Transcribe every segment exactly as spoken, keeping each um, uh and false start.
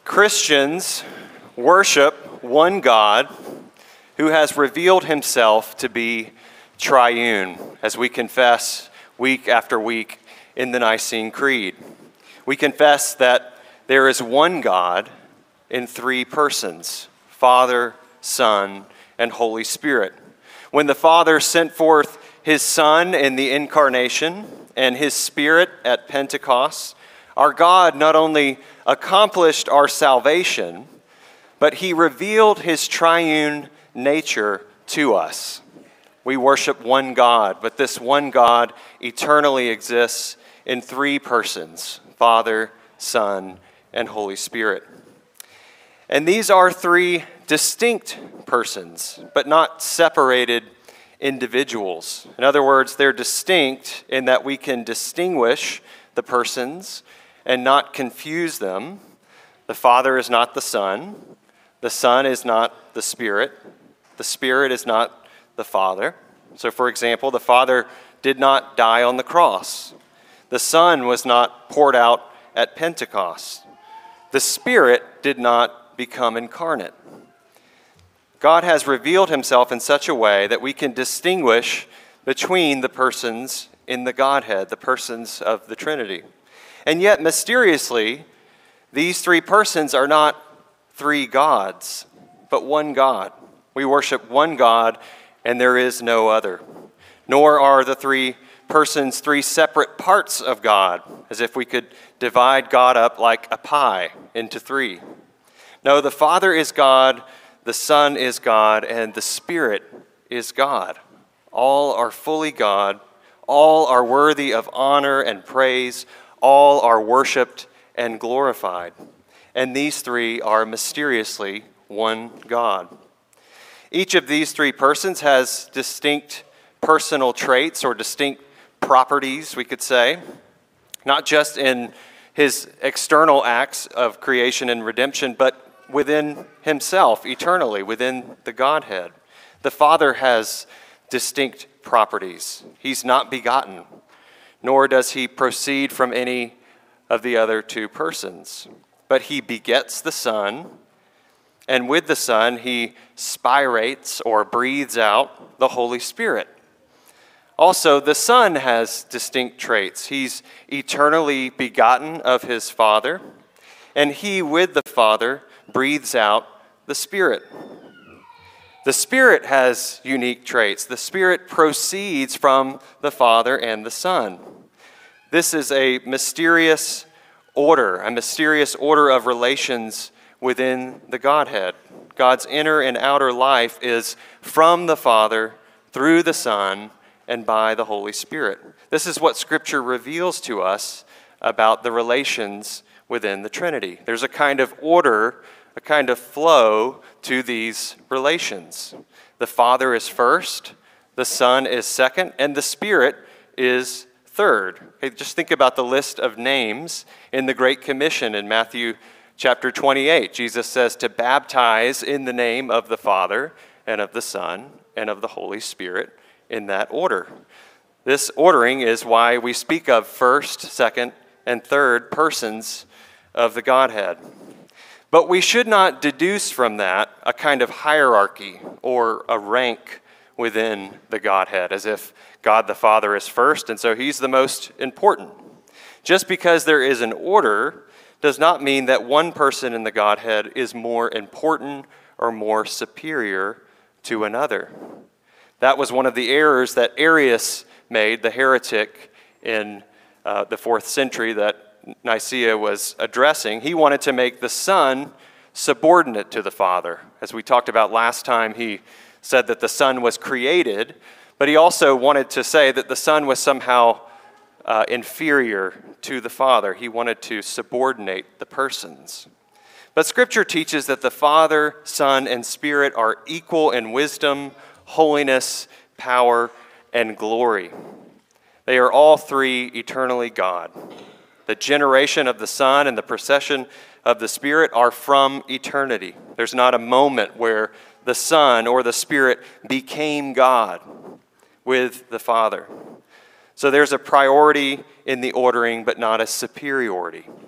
Christians worship one God who has revealed himself to be triune, as we confess week after week in the Nicene Creed. We confess that there is one God in three persons, Father, Son, and Holy Spirit. When the Father sent forth his Son in the Incarnation and his Spirit at Pentecost, our God not only accomplished our salvation, but he revealed his triune nature to us. We worship one God, but this one God eternally exists in three persons, Father, Son, and Holy Spirit. And these are three distinct persons, but not separated individuals. In other words, they're distinct in that we can distinguish the persons and not confuse them. The Father is not the Son. The Son is not the Spirit. The Spirit is not the Father. So, for example, the Father did not die on the cross. The Son was not poured out at Pentecost. The Spirit did not become incarnate. God has revealed himself in such a way that we can distinguish between the persons in the Godhead, the persons of the Trinity. And yet, mysteriously, these three persons are not three gods, but one God. We worship one God, and there is no other. Nor are the three persons three separate parts of God, as if we could divide God up like a pie into three. No, the Father is God, the Son is God, and the Spirit is God. All are fully God. All are worthy of honor and praise. All are worshiped and glorified. And these three are mysteriously one God. Each of these three persons has distinct personal traits or distinct properties, we could say, not just in his external acts of creation and redemption, but within himself, eternally, within the Godhead. The Father has distinct properties. He's not begotten, nor does he proceed from any of the other two persons. But he begets the Son, and with the Son, he spirates or breathes out the Holy Spirit. Also, the Son has distinct traits. He's eternally begotten of his Father, and he, with the Father, breathes out the Spirit. The Spirit has unique traits. The Spirit proceeds from the Father and the Son. This is a mysterious order, a mysterious order of relations within the Godhead. God's inner and outer life is from the Father, through the Son, and by the Holy Spirit. This is what Scripture reveals to us about the relations within the Trinity. There's a kind of order, a kind of flow to these relations. The Father is first, the Son is second, and the Spirit is third. Okay, just think about the list of names in the Great Commission in Matthew chapter twenty-eight. Jesus says to baptize in the name of the Father and of the Son and of the Holy Spirit in that order. This ordering is why we speak of first, second, and third persons of the Godhead. But we should not deduce from that a kind of hierarchy or a rank within the Godhead, as if God the Father is first, and so he's the most important. Just because there is an order does not mean that one person in the Godhead is more important or more superior to another. That was one of the errors that Arius made, the heretic in uh, the fourth century that Nicaea was addressing. He wanted to make the Son subordinate to the Father. As we talked about last time, he said that the Son was created, but he also wanted to say that the Son was somehow uh, inferior to the Father. He wanted to subordinate the persons. But Scripture teaches that the Father, Son, and Spirit are equal in wisdom, holiness, power, and glory. They are all three eternally God. The generation of the Son and the procession of the Spirit are from eternity. There's not a moment where the Son or the Spirit became God with the Father. So there's a priority in the ordering, but not a superiority.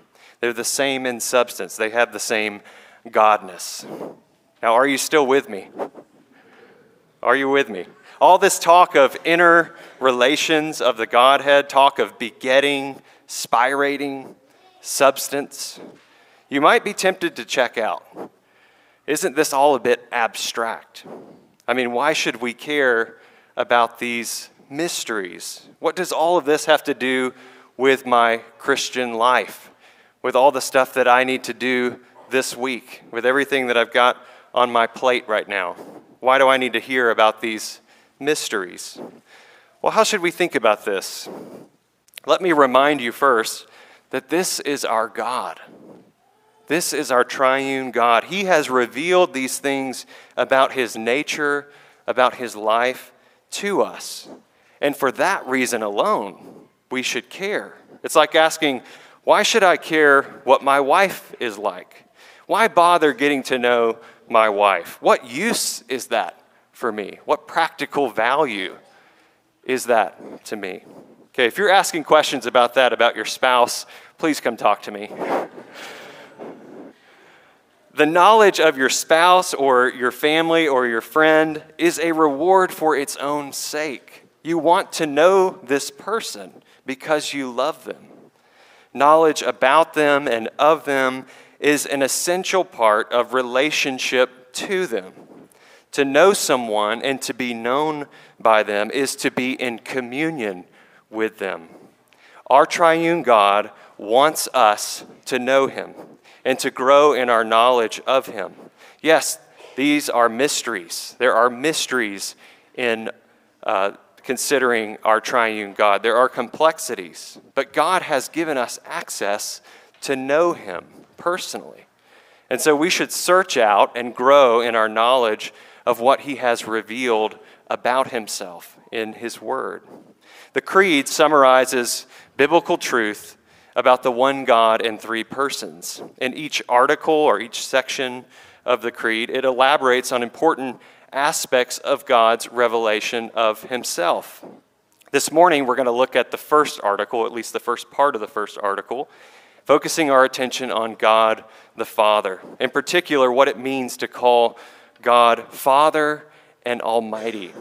They're the same in substance. They have the same godness. Now, are you still with me? Are you with me? All this talk of inner relations of the Godhead, talk of begetting, spirating, substance, you might be tempted to check out. Isn't this all a bit abstract? I mean, why should we care about these mysteries? What does all of this have to do with my Christian life, with all the stuff that I need to do this week, with everything that I've got on my plate right now? Why do I need to hear about these mysteries? Well, how should we think about this? Let me remind you first that this is our God. This is our triune God. He has revealed these things about his nature, about his life to us. And for that reason alone, we should care. It's like asking, why should I care what my wife is like? Why bother getting to know my wife? What use is that for me? What practical value is that to me? Okay, if you're asking questions about that, about your spouse, please come talk to me. The knowledge of your spouse or your family or your friend is a reward for its own sake. You want to know this person because you love them. Knowledge about them and of them is an essential part of relationship to them. To know someone and to be known by them is to be in communion with them. Our triune God wants us to know him and to grow in our knowledge of him. Yes, these are mysteries. There are mysteries in uh, considering our triune God. There are complexities, but God has given us access to know him personally. And so we should search out and grow in our knowledge of what he has revealed about himself in his word. The Creed summarizes biblical truth about the one God in three persons. In each article or each section of the Creed, it elaborates on important aspects of God's revelation of himself. This morning, we're going to look at the first article, at least the first part of the first article, focusing our attention on God the Father. In particular, what it means to call God Father and Almighty.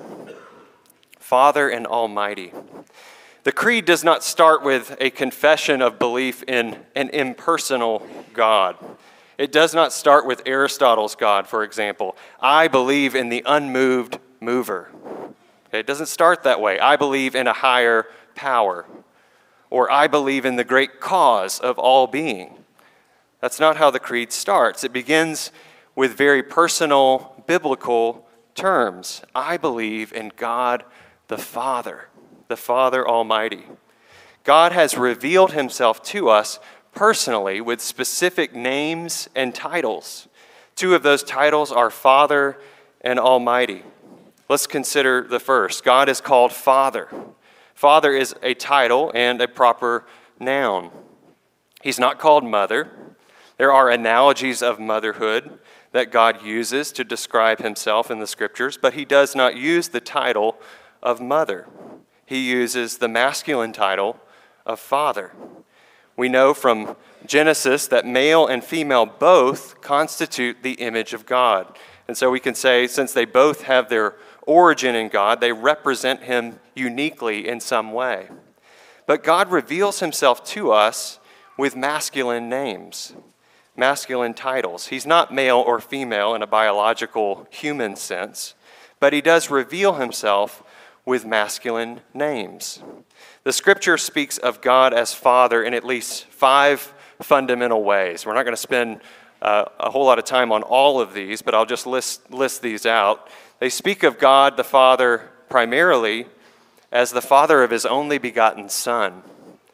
Father and Almighty. The Creed does not start with a confession of belief in an impersonal God. It does not start with Aristotle's God, for example. I believe in the unmoved mover. It doesn't start that way. I believe in a higher power. Or I believe in the great cause of all being. That's not how the Creed starts. It begins with very personal biblical terms. I believe in God the Father, the Father Almighty. God has revealed himself to us personally with specific names and titles. Two of those titles are Father and Almighty. Let's consider the first. God is called Father. Father is a title and a proper noun. He's not called Mother. There are analogies of motherhood that God uses to describe himself in the scriptures, but he does not use the title of mother. He uses the masculine title of father. We know from Genesis that male and female both constitute the image of God. And so we can say, since they both have their origin in God, they represent him uniquely in some way. But God reveals himself to us with masculine names, masculine titles. He's not male or female in a biological human sense, but he does reveal himself with masculine names. The scripture speaks of God as Father in at least five fundamental ways. We're not going to spend uh, a whole lot of time on all of these, but I'll just list, list these out. They speak of God the Father primarily as the Father of his only begotten Son.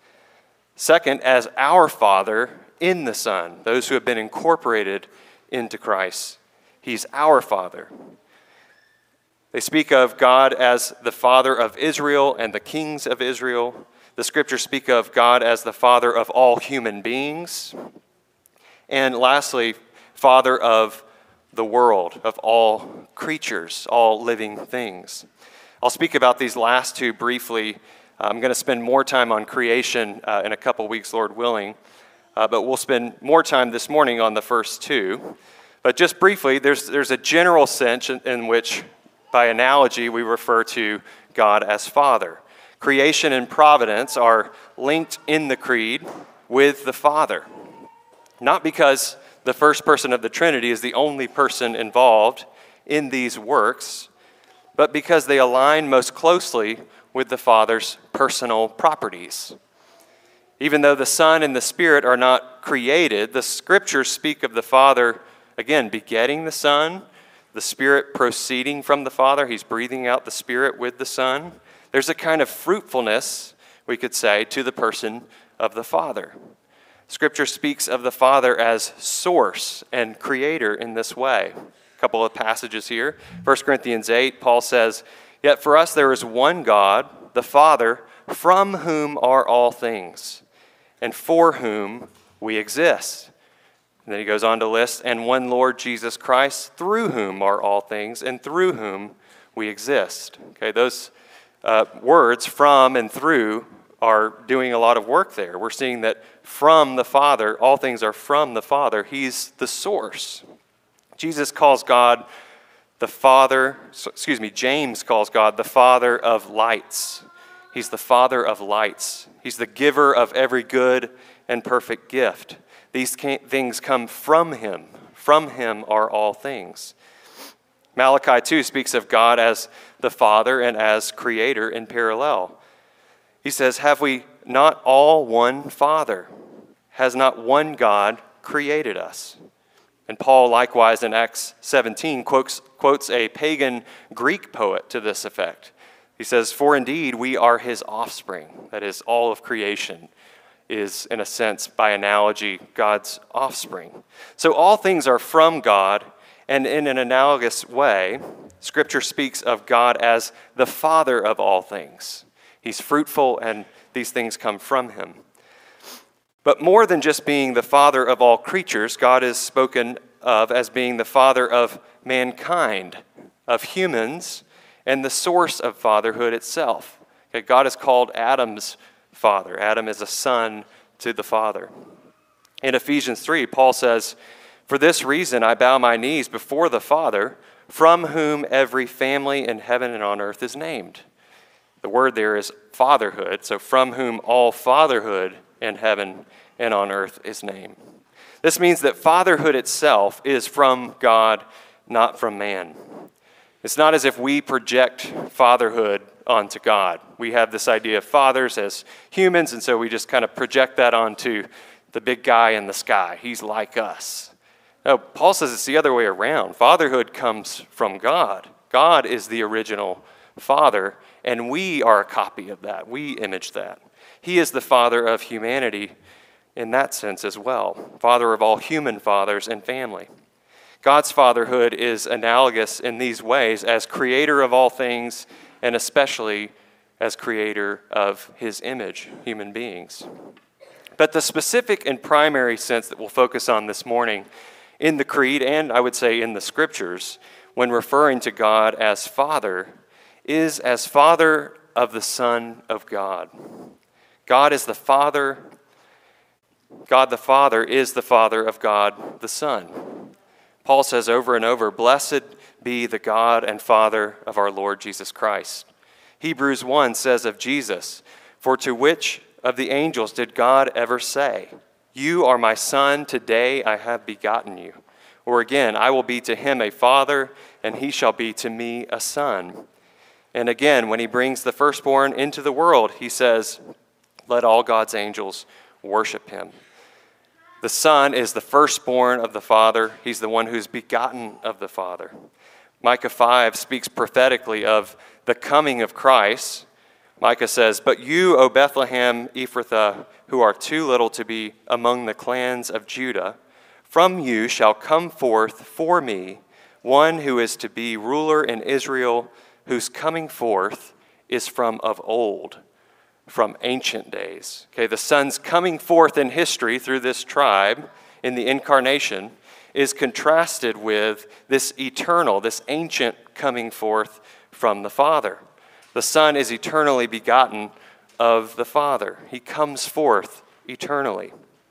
Second, as our Father in the Son, those who have been incorporated into Christ. He's our Father. They speak of God as the Father of Israel and the kings of Israel. The scriptures speak of God as the Father of all human beings. And lastly, Father of the world, of all creatures, all living things. I'll speak about these last two briefly. I'm going to spend more time on creation uh, in a couple weeks, Lord willing. uh, but we'll spend more time this morning on the first two. But just briefly, there's, there's a general sense in, in which, by analogy, we refer to God as Father. Creation and providence are linked in the creed with the Father. Not because the first person of the Trinity is the only person involved in these works, but because they align most closely with the Father's personal properties. Even though the Son and the Spirit are not created, the Scriptures speak of the Father, again, begetting the Son, the Spirit proceeding from the Father. He's breathing out the Spirit with the Son. There's a kind of fruitfulness, we could say, to the person of the Father. Scripture speaks of the Father as source and creator in this way. A couple of passages here. First Corinthians eight, Paul says, "Yet for us there is one God, the Father, from whom are all things, and for whom we exist." And then he goes on to list, "And one Lord Jesus Christ, through whom are all things, and through whom we exist." Okay, those uh, words, from and through, are doing a lot of work there. We're seeing that from the Father, all things are from the Father. He's the source. Jesus calls God the Father, excuse me, James calls God the Father of lights. He's the Father of lights. He's the giver of every good and perfect gift. These things come from him. From him are all things. Malachi two speaks of God as the Father and as Creator in parallel. He says, "Have we not all one Father? Has not one God created us?" And Paul, likewise, in Acts seventeen, quotes, quotes a pagan Greek poet to this effect. He says, "For indeed we are his offspring." That is, all of creation is, in a sense, by analogy, God's offspring. So all things are from God, and in an analogous way, Scripture speaks of God as the Father of all things. He's fruitful, and these things come from him. But more than just being the Father of all creatures, God is spoken of as being the Father of mankind, of humans, and the source of fatherhood itself. Okay, God is called Adam's father. Adam is a son to the Father. In Ephesians three, Paul says, "For this reason I bow my knees before the Father, from whom every family in heaven and on earth is named." The word there is fatherhood, so from whom all fatherhood in heaven and on earth is named. This means that fatherhood itself is from God, not from man. It's not as if we project fatherhood onto God. We have this idea of fathers as humans, and so we just kind of project that onto the big guy in the sky. He's like us. No, Paul says it's the other way around. Fatherhood comes from God. God is the original Father, and we are a copy of that. We image that. He is the Father of humanity in that sense as well, Father of all human fathers and family. God's fatherhood is analogous in these ways as creator of all things, and especially as creator of his image, human beings. But the specific and primary sense that we'll focus on this morning in the Creed, and I would say in the Scriptures, when referring to God as Father, is as Father of the Son of God. God is the Father. God the Father is the Father of God the Son. Paul says over and over, "Blessed be the God and Father of our Lord Jesus Christ." Hebrews one says of Jesus, "For to which of the angels did God ever say, 'You are my Son, today I have begotten you'? Or again, 'I will be to him a father, and he shall be to me a son'?" And again, when he brings the firstborn into the world, he says, "Let all God's angels worship him." The Son is the firstborn of the Father. He's the one who's begotten of the Father. Micah five speaks prophetically of the coming of Christ. Micah says, "But you, O Bethlehem Ephrathah, who are too little to be among the clans of Judah, from you shall come forth for me one who is to be ruler in Israel, whose coming forth is from of old, from ancient days." Okay, the Son's coming forth in history through this tribe in the incarnation is contrasted with this eternal, this ancient coming forth from the Father. The Son is eternally begotten of the Father. He comes forth eternally.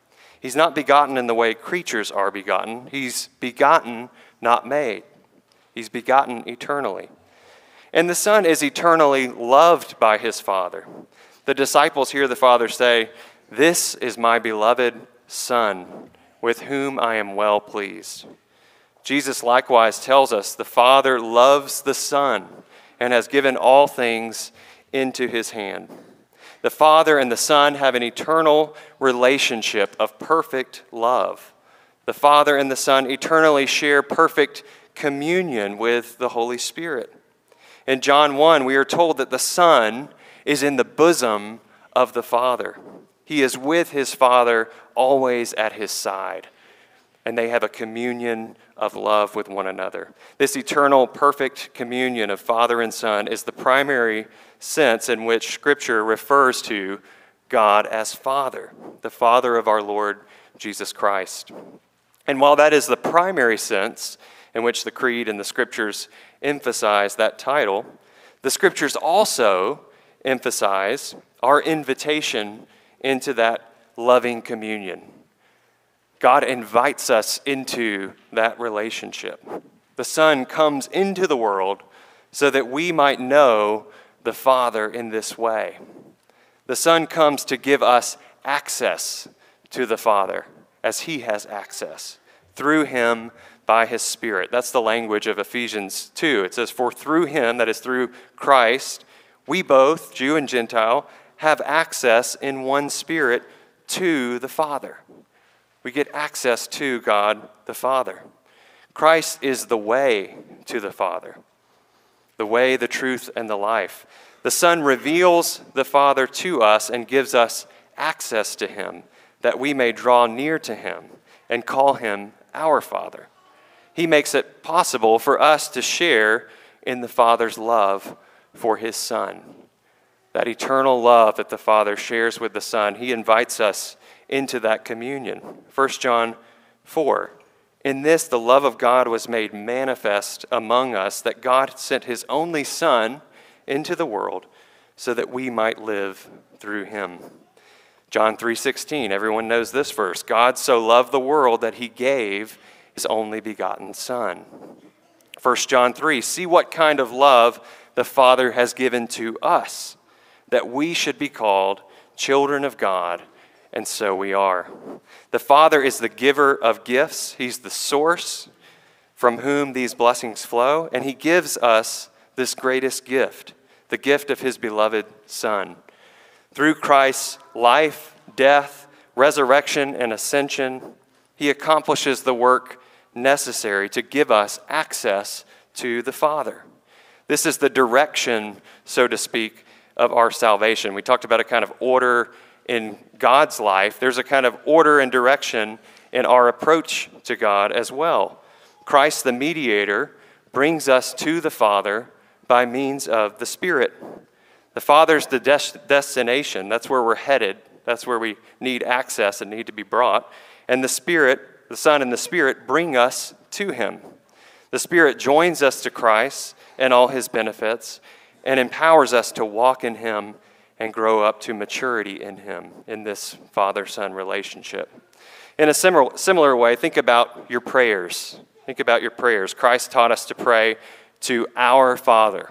He's not begotten in the way creatures are begotten. He's begotten, not made. He's begotten eternally. And the Son is eternally loved by his Father. The disciples hear the Father say, "This is my beloved Son, with whom I am well pleased." Jesus likewise tells us the Father loves the Son and has given all things into his hand. The Father and the Son have an eternal relationship of perfect love. The Father and the Son eternally share perfect communion with the Holy Spirit. In John one, we are told that the Son is in the bosom of the Father. He is with his Father, always at his side. And they have a communion of love with one another. This eternal, perfect communion of Father and Son is the primary sense in which Scripture refers to God as Father, the Father of our Lord Jesus Christ. And while that is the primary sense in which the Creed and the Scriptures emphasize that title, the Scriptures also emphasize our invitation into that loving communion. God invites us into that relationship. The Son comes into the world so that we might know the Father in this way. The Son comes to give us access to the Father as he has access through him by his Spirit. That's the language of Ephesians two. It says, "For through him," that is through Christ, "we both, Jew and Gentile, have access in one Spirit to the Father." We get access to God the Father. Christ is the way to the Father, the way, the truth, and the life. The Son reveals the Father to us and gives us access to him, that we may draw near to him and call him our Father. He makes it possible for us to share in the Father's love for his Son. That eternal love that the Father shares with the Son, he invites us into that communion. First John four, "In this the love of God was made manifest among us, that God sent his only Son into the world so that we might live through him." John three sixteen, everyone knows this verse, "God so loved the world that he gave his only begotten Son." First John three, "See what kind of love the Father has given to us, that we should be called children of God, and so we are." The Father is the giver of gifts. He's the source from whom these blessings flow, and he gives us this greatest gift, the gift of his beloved Son. Through Christ's life, death, resurrection, and ascension, he accomplishes the work necessary to give us access to the Father. This is the direction, so to speak, of our salvation. We talked about a kind of order in God's life. There's a kind of order and direction in our approach to God as well. Christ, the mediator, brings us to the Father by means of the Spirit. The Father's the des- destination. That's where we're headed. That's where we need access and need to be brought. And the Spirit, the Son and the Spirit, bring us to him. The Spirit joins us to Christ and all his benefits and empowers us to walk in him and grow up to maturity in him in this father-son relationship. In a similar, similar way, think about your prayers. Think about your prayers. Christ taught us to pray to our Father.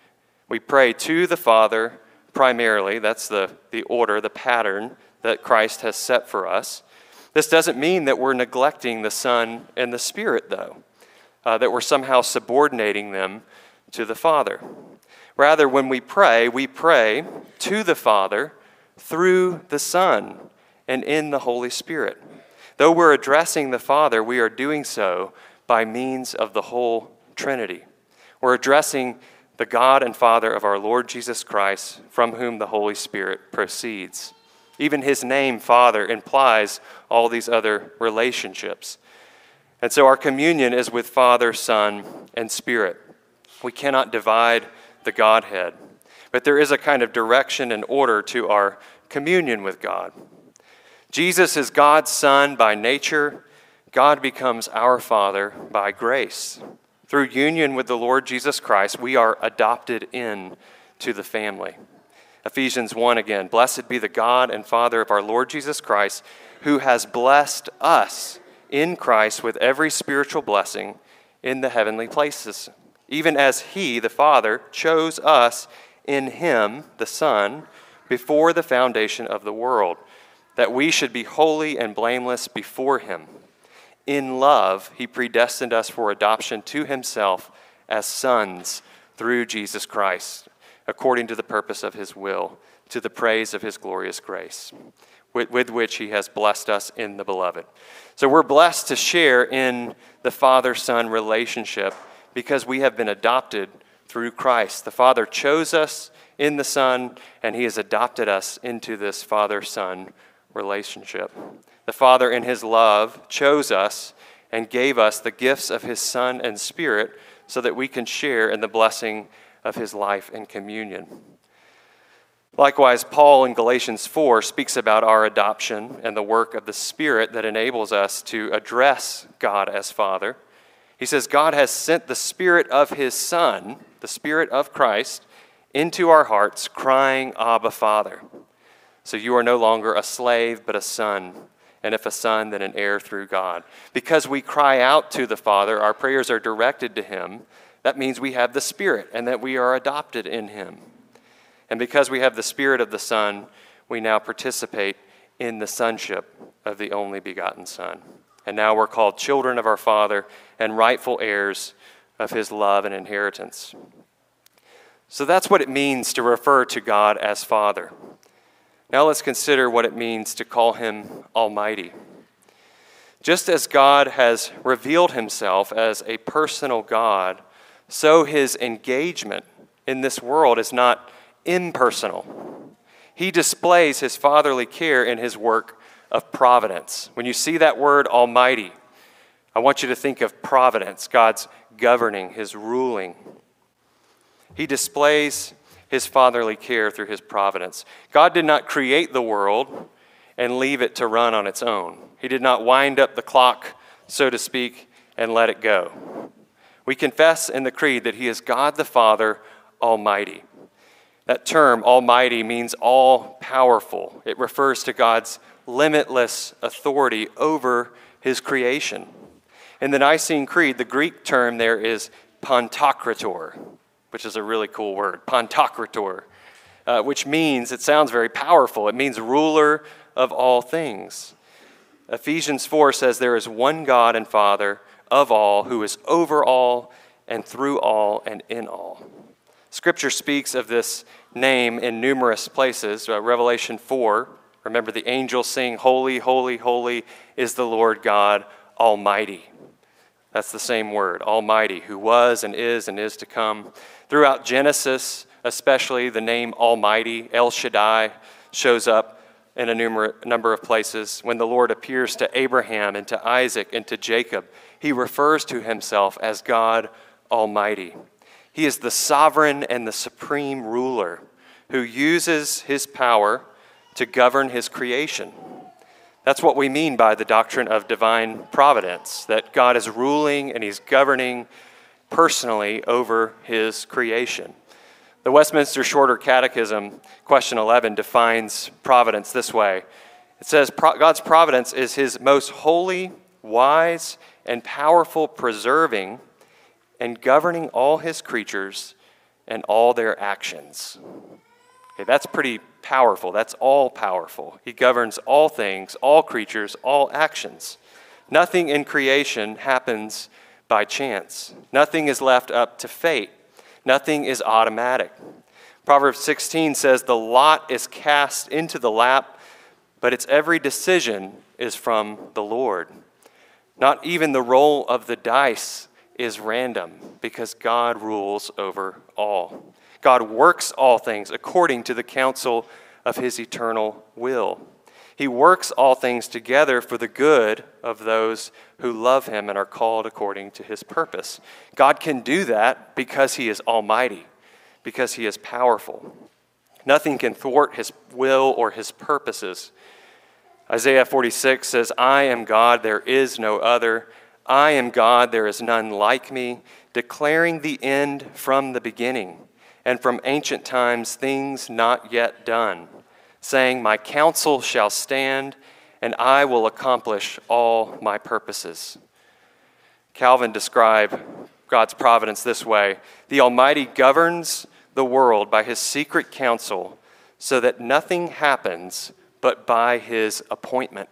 We pray to the Father primarily. That's the, the order, the pattern that Christ has set for us. This doesn't mean that we're neglecting the Son and the Spirit, though, uh, that we're somehow subordinating them to the Father. Rather, when we pray, we pray to the Father through the Son and in the Holy Spirit. Though we're addressing the Father, we are doing so by means of the whole Trinity. We're addressing the God and Father of our Lord Jesus Christ, from whom the Holy Spirit proceeds. Even his name, Father, implies all these other relationships. And so our communion is with Father, Son, and Spirit. We cannot divide the Godhead, but there is a kind of direction and order to our communion with God. Jesus is God's Son by nature. God becomes our Father by grace. Through union with the Lord Jesus Christ, we are adopted in to the family. Ephesians one again, blessed be the God and Father of our Lord Jesus Christ, who has blessed us in Christ with every spiritual blessing in the heavenly places, even as he, the Father, chose us in him, the Son, before the foundation of the world, that we should be holy and blameless before him. In love, he predestined us for adoption to himself as sons through Jesus Christ, according to the purpose of his will, to the praise of his glorious grace, with, with which he has blessed us in the beloved. So we're blessed to share in the Father-Son relationship because we have been adopted through Christ. The Father chose us in the Son, and he has adopted us into this Father-Son relationship. The Father, in his love, chose us and gave us the gifts of his Son and Spirit so that we can share in the blessing of his life and communion. Likewise, Paul in Galatians four speaks about our adoption and the work of the Spirit that enables us to address God as Father. He says, God has sent the Spirit of his Son, the Spirit of Christ, into our hearts, crying, Abba, Father. So you are no longer a slave, but a son, and if a son, then an heir through God. Because we cry out to the Father, our prayers are directed to him. That means we have the Spirit and that we are adopted in him. And because we have the Spirit of the Son, we now participate in the sonship of the only begotten Son. And now we're called children of our Father and rightful heirs of his love and inheritance. So that's what it means to refer to God as Father. Now let's consider what it means to call him Almighty. Just as God has revealed himself as a personal God, so his engagement in this world is not impersonal. He displays his fatherly care in his work of providence. When you see that word Almighty, I want you to think of providence, God's governing, his ruling. He displays his fatherly care through his providence. God did not create the world and leave it to run on its own. He did not wind up the clock, so to speak, and let it go. We confess in the creed that he is God the Father Almighty. That term, Almighty, means all-powerful. It refers to God's limitless authority over his creation. In the Nicene Creed, the Greek term there is Pantocrator, which is a really cool word, Pantocrator, uh, which means, it sounds very powerful, it means ruler of all things. Ephesians four says there is one God and Father of all, who is over all and through all and in all. Scripture speaks of this name in numerous places. Uh, Revelation four, remember the angels sing, Holy, holy, holy is the Lord God Almighty. That's the same word, Almighty, who was and is and is to come. Throughout Genesis, especially, the name Almighty, El Shaddai, shows up in a numer- number of places. When the Lord appears to Abraham and to Isaac and to Jacob, he refers to himself as God Almighty. He is the sovereign and the supreme ruler who uses his power to govern his creation. That's what we mean by the doctrine of divine providence, that God is ruling and he's governing personally over his creation. The Westminster Shorter Catechism, question eleven, defines providence this way. It says, God's providence is his most holy, wise, and powerful preserving and governing all his creatures and all their actions. Okay, that's pretty powerful. That's all powerful. He governs all things, all creatures, all actions. Nothing in creation happens by chance. Nothing is left up to fate. Nothing is automatic. Proverbs sixteen says, the lot is cast into the lap, but its every decision is from the Lord. Not even the roll of the dice is random, because God rules over all. God works all things according to the counsel of his eternal will. He works all things together for the good of those who love him and are called according to his purpose. God can do that because he is almighty, because he is powerful. Nothing can thwart his will or his purposes. Isaiah forty-six says, I am God, there is no other. I am God, there is none like me, declaring the end from the beginning and from ancient times things not yet done, saying, my counsel shall stand, and I will accomplish all my purposes. Calvin described God's providence this way: the Almighty governs the world by his secret counsel, so that nothing happens but by his appointment.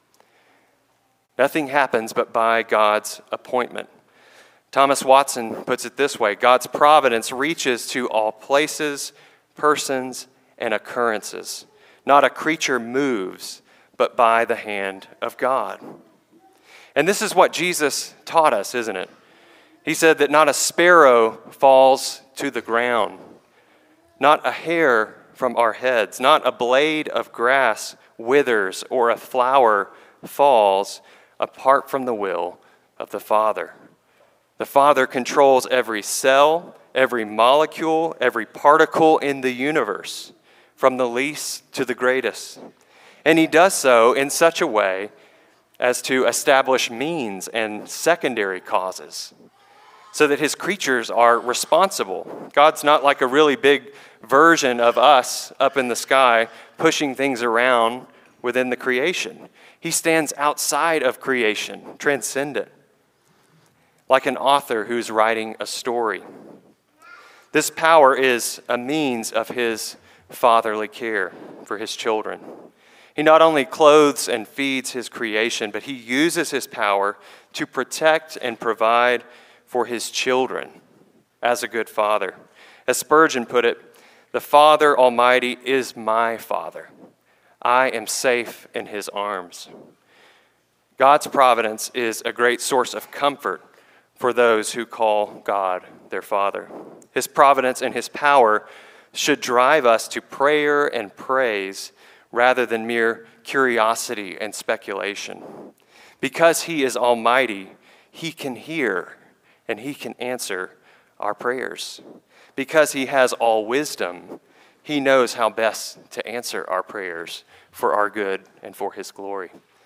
Nothing happens but by God's appointment. Thomas Watson puts it this way: God's providence reaches to all places, persons, and occurrences. Not a creature moves, but by the hand of God. And this is what Jesus taught us, isn't it? He said that not a sparrow falls to the ground, not a hair from our heads, not a blade of grass withers or a flower falls apart from the will of the Father. The Father controls every cell, every molecule, every particle in the universe, from the least to the greatest. And he does so in such a way as to establish means and secondary causes, so that his creatures are responsible. God's not like a really big version of us up in the sky pushing things around within the creation. He stands outside of creation, transcendent, like an author who's writing a story. This power is a means of his fatherly care for his children. He not only clothes and feeds his creation, but he uses his power to protect and provide for his children as a good father. As Spurgeon put it, the Father Almighty is my Father. I am safe in his arms. God's providence is a great source of comfort for those who call God their Father. His providence and his power should drive us to prayer and praise rather than mere curiosity and speculation. Because he is almighty, he can hear and he can answer our prayers. Because he has all wisdom, he knows how best to answer our prayers for our good and for his glory.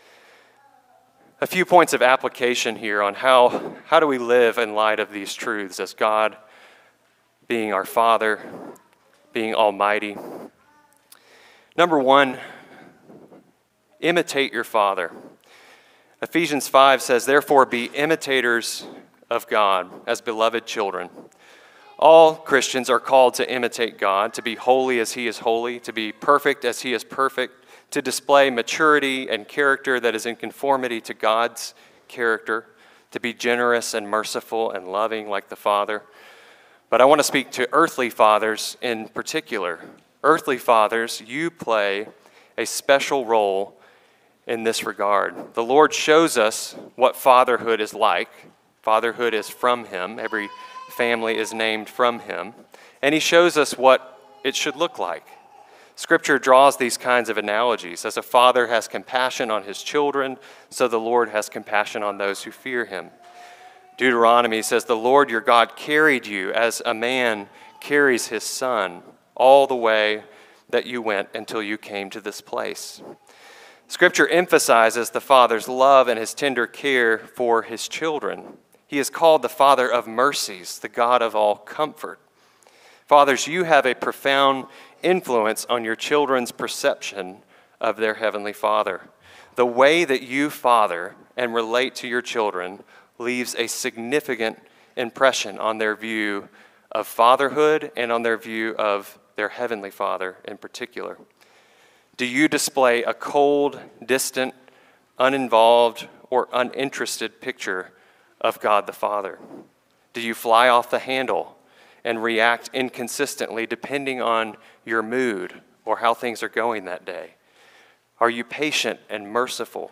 A few points of application here on how, how do we live in light of these truths as God being our Father, being almighty. Number one, imitate your Father. Ephesians five says, therefore be imitators of God as beloved children. All Christians are called to imitate God, to be holy as he is holy, to be perfect as he is perfect, to display maturity and character that is in conformity to God's character, to be generous and merciful and loving like the Father. But I want to speak to earthly fathers in particular. Earthly fathers, you play a special role in this regard. The Lord shows us what fatherhood is like. Fatherhood is from him. Every family is named from him. And he shows us what it should look like. Scripture draws these kinds of analogies. As a father has compassion on his children, so the Lord has compassion on those who fear him. Deuteronomy says, the Lord your God carried you as a man carries his son all the way that you went until you came to this place. Scripture emphasizes the father's love and his tender care for his children. He is called the Father of mercies, the God of all comfort. Fathers, you have a profound influence on your children's perception of their heavenly Father. The way that you father and relate to your children leaves a significant impression on their view of fatherhood and on their view of their heavenly Father in particular. Do you display a cold, distant, uninvolved, or uninterested picture of God the Father? Do you fly off the handle and react inconsistently depending on your mood or how things are going that day? Are you patient and merciful,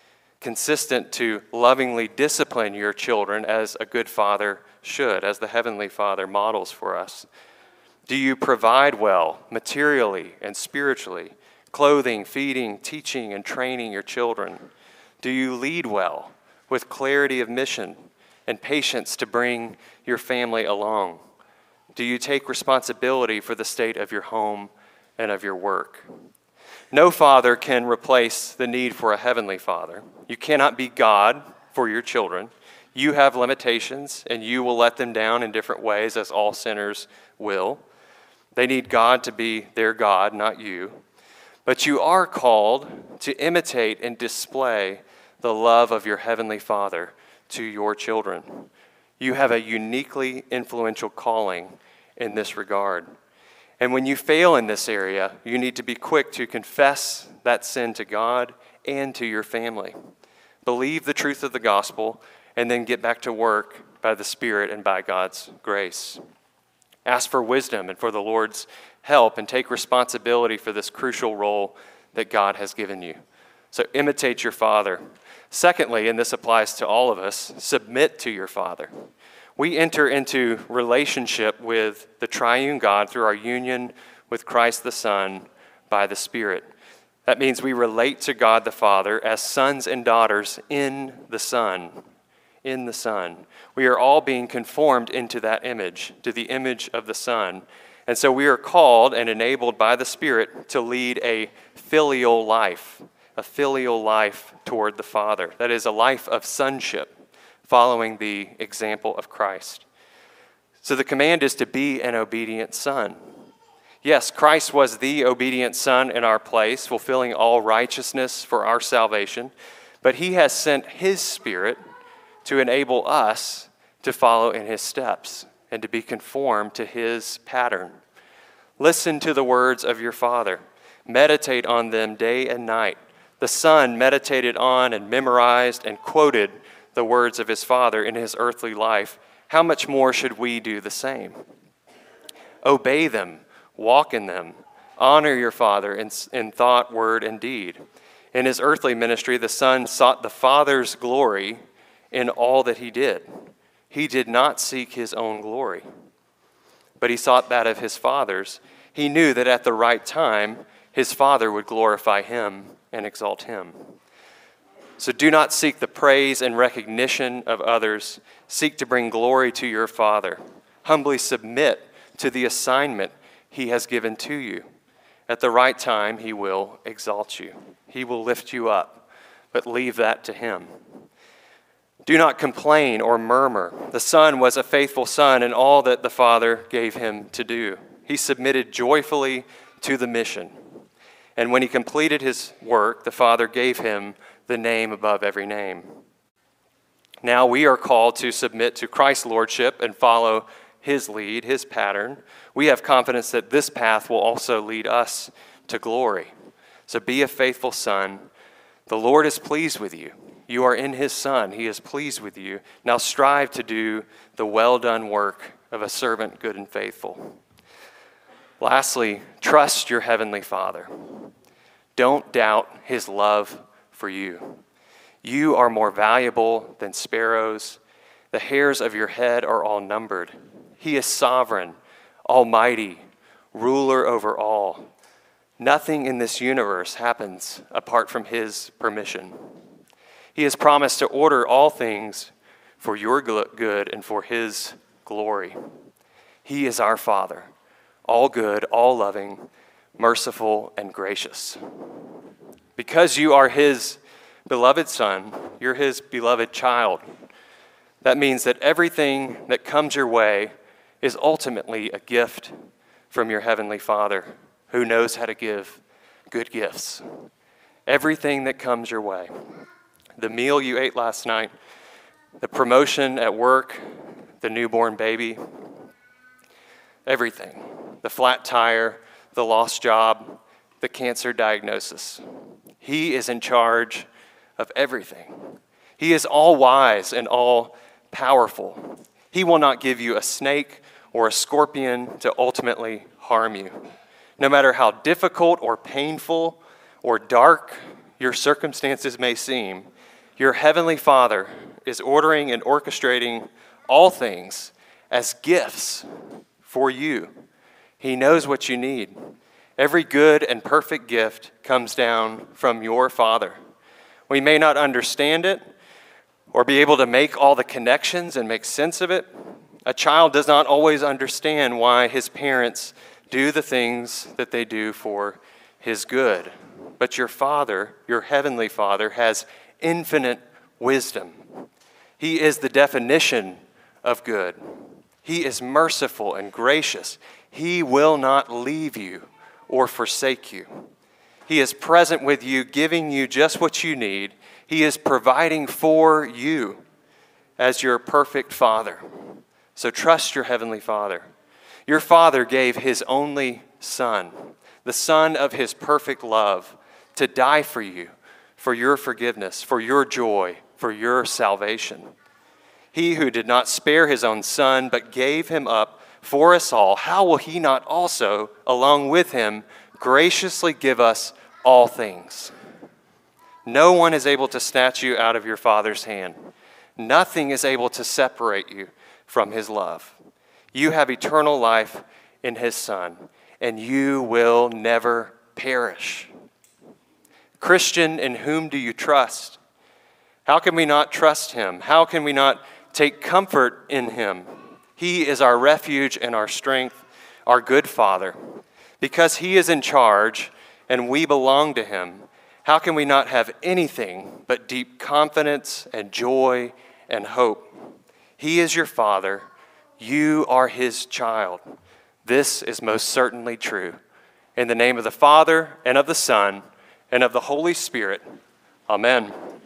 consistent to lovingly discipline your children as a good father should, as the Heavenly Father models for us? Do you provide well materially and spiritually, clothing, feeding, teaching, and training your children? Do you lead well with clarity of mission and patience to bring your family along? Do you take responsibility for the state of your home and of your work? No father can replace the need for a heavenly Father. You cannot be God for your children. You have limitations, and you will let them down in different ways, as all sinners will. They need God to be their God, not you. But you are called to imitate and display the love of your heavenly Father to your children. You have a uniquely influential calling in this regard. And when you fail in this area, you need to be quick to confess that sin to God and to your family. Believe the truth of the gospel, and then get back to work by the Spirit and by God's grace. Ask for wisdom and for the Lord's help, and take responsibility for this crucial role that God has given you. So imitate your father. Secondly, and this applies to all of us, submit to your father. We enter into relationship with the triune God through our union with Christ the Son by the Spirit. That means we relate to God the Father as sons and daughters in the Son. In the Son. We are all being conformed into that image, to the image of the Son. And so we are called and enabled by the Spirit to lead a filial life, a filial life toward the Father. That is a life of sonship, following the example of Christ. So the command is to be an obedient son. Yes, Christ was the obedient son in our place, fulfilling all righteousness for our salvation, but he has sent his Spirit to enable us to follow in his steps and to be conformed to his pattern. Listen to the words of your Father. Meditate on them day and night. The Son meditated on and memorized and quoted the words of his Father in his earthly life. How much more should we do the same? Obey them, walk in them, honor your Father in, in thought, word, and deed. In his earthly ministry, the Son sought the Father's glory in all that he did. He did not seek his own glory, but he sought that of his Father's. He knew that at the right time, his Father would glorify him and exalt him. So do not seek the praise and recognition of others. Seek to bring glory to your Father. Humbly submit to the assignment he has given to you. At the right time, he will exalt you. He will lift you up, but leave that to him. Do not complain or murmur. The Son was a faithful son in all that the Father gave him to do. He submitted joyfully to the mission. And when he completed his work, the Father gave him the name above every name. Now we are called to submit to Christ's lordship and follow his lead, his pattern. We have confidence that this path will also lead us to glory. So be a faithful son. The Lord is pleased with you. You are in his Son. He is pleased with you. Now strive to do the well-done work of a servant, good and faithful. Lastly, trust your heavenly Father. Don't doubt his love for you. You are more valuable than sparrows. The hairs of your head are all numbered. He is sovereign, almighty, ruler over all. Nothing in this universe happens apart from his permission. He has promised to order all things for your good and for his glory. He is our Father, all good, all loving, merciful, and gracious. Because you are his beloved son, you're his beloved child. That means that everything that comes your way is ultimately a gift from your heavenly Father, who knows how to give good gifts. Everything that comes your way. The meal you ate last night, the promotion at work, the newborn baby, everything. The flat tire, the lost job, the cancer diagnosis. He is in charge of everything. He is all wise and all powerful. He will not give you a snake or a scorpion to ultimately harm you. No matter how difficult or painful or dark your circumstances may seem, your heavenly Father is ordering and orchestrating all things as gifts for you. He knows what you need. Every good and perfect gift comes down from your Father. We may not understand it or be able to make all the connections and make sense of it. A child does not always understand why his parents do the things that they do for his good. But your Father, your heavenly Father, has infinite wisdom. He is the definition of good. He is merciful and gracious. He will not leave you or forsake you. He is present with you, giving you just what you need. He is providing for you as your perfect Father. So trust your Heavenly Father. Your Father gave His only Son, the Son of His perfect love, to die for you, for your forgiveness, for your joy, for your salvation. He who did not spare His own Son, but gave Him up for us all, how will He not also, along with Him, graciously give us all things? No one is able to snatch you out of your Father's hand. Nothing is able to separate you from His love. You have eternal life in His Son, and you will never perish. Christian, in whom do you trust? How can we not trust Him? How can we not take comfort in Him? He is our refuge and our strength, our good Father. Because He is in charge and we belong to Him, how can we not have anything but deep confidence and joy and hope? He is your Father. You are His child. This is most certainly true. In the name of the Father, and of the Son, and of the Holy Spirit. Amen.